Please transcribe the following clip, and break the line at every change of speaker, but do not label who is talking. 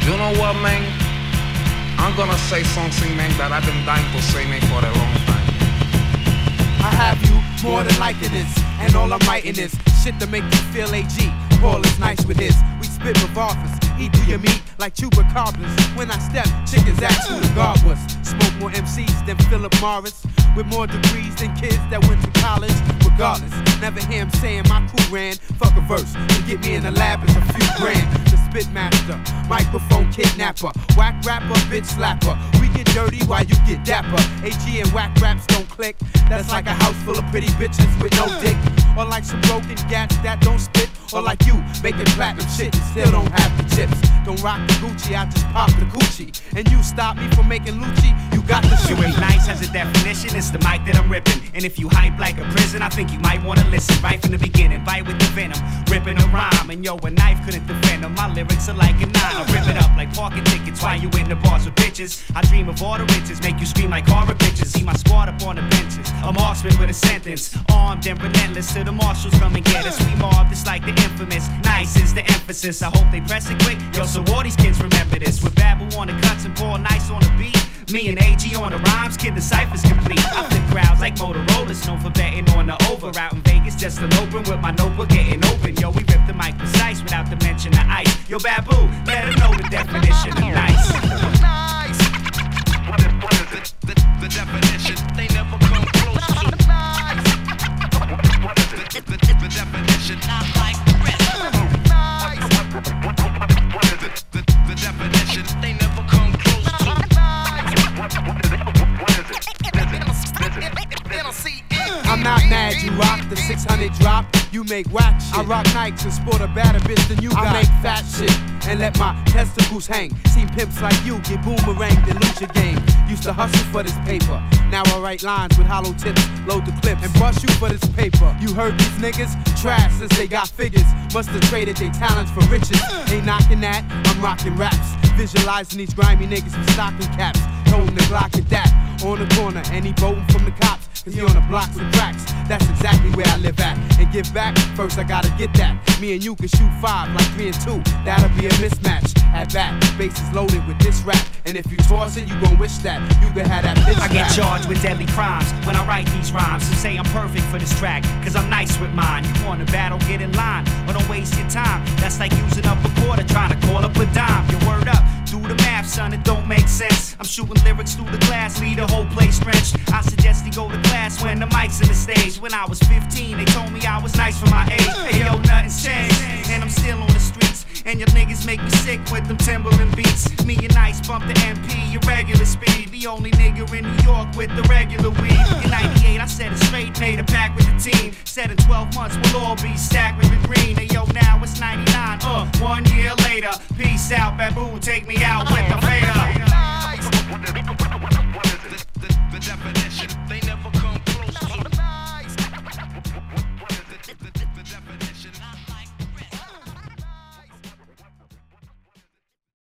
You know what, man? I'm gonna say something, man, that I've been dying to say, man, for a long time.
I have you more than liking this, and all I'm writing is shit to make you feel AG. Paul is nice with his. We spit revolvers, eat through your meat like chupacabras. When I step, chickens ask who the guard was. Smoke more MCs than Philip Morris, with more degrees than kids that went to college. Regardless, never hear him saying my crew ran. Fuck a verse, to get me in the lab is a few grand. The spit master, microphone kidnapper, whack rapper, bitch slapper. We get dirty while you get dapper. AG and whack raps don't click. That's like a house full of pretty bitches with no dick. Or like some broken gats that don't spit. Or like you, making platinum shit and still don't have the chips. Don't rock the Gucci, I just pop the Gucci. And you stop me from making Lucci, you got the shoe.
If nice has a definition, it's the mic that I'm ripping. And if you hype like a prison, I think you might wanna listen right from the beginning. Bite with the venom, ripping a rhyme. And yo, a knife couldn't defend them. My lyrics are like a nine. I rip it up like parking tickets while you in the bars with bitches. I dream of all the riches, make you scream like horror pictures. See my squad up on the benches, a marksman with a sentence. Armed and relentless till the marshals come and get us. We mobbed, it's like the infamous. Nice is the emphasis. I hope they press it quick. Yo, so all these kids remember this. With Babble on the cuts and Paul Nice on the beat. Me and AG on the rhymes, kid, the cypher's complete. I flip crowds like Motorola's, known for betting on the over. Out in Vegas, just an open with my notebook getting open. Yo, we rip the mic precise without the mention of ice. Yo, Babu, let him know the definition of nice.
Nice. What is it? The definition they never come close to. Nice. What is it? The definition. Not like Chris. Nice. What is it? The definition they never come close to.
I'm not mad, you rock the 600 drop, you make whack shit. I rock Nikes and sport a badder bitch than you got. I make fat shit and let my testicles hang. Seen pimps like you get boomeranged and lose your game. Used to hustle for this paper. Now I write lines with hollow tips, load the clips, and bust you for this paper. You heard these niggas? Trash since they got figures. Must have traded their talents for riches. Ain't knocking that, I'm rocking raps. Visualizing these grimy niggas with stocking caps. Holding the Glock at that. On the corner, and he voting from the cops. Cause he on the blocks with cracks. That's exactly where I live at. And give back, first I gotta get that. Me and you can shoot 5 like 3 and 2. That'll be a mismatch. At that, bases loaded with this rap. And if you toss it, you gon' wish that you could have that bitch.
I get charged with deadly crimes when I write these rhymes. Some say I'm perfect for this track, cause I'm nice with mine. You want to battle, get in line, or don't waste your time. That's like using up a quarter, trying to call up a dime. Your word up, do the math, son, it don't make sense. I'm shooting lyrics through the glass, leave the whole place drenched. I suggest he go to class when the mic's in the stage. When I was 15, they told me I was nice for my age. Hey yo, nothing's changed, and I'm still on the streets. And your niggas make me sick with them Timberland beats. Me and Nice bump the MP, your regular speed. The only nigga in New York with the regular weed. In 98, I set it straight, made a pact with the team. Said in 12 months we'll all be stacked with the green. Hey yo, now it's 99, 1 year later. Peace out, Babu, take me out with the fader.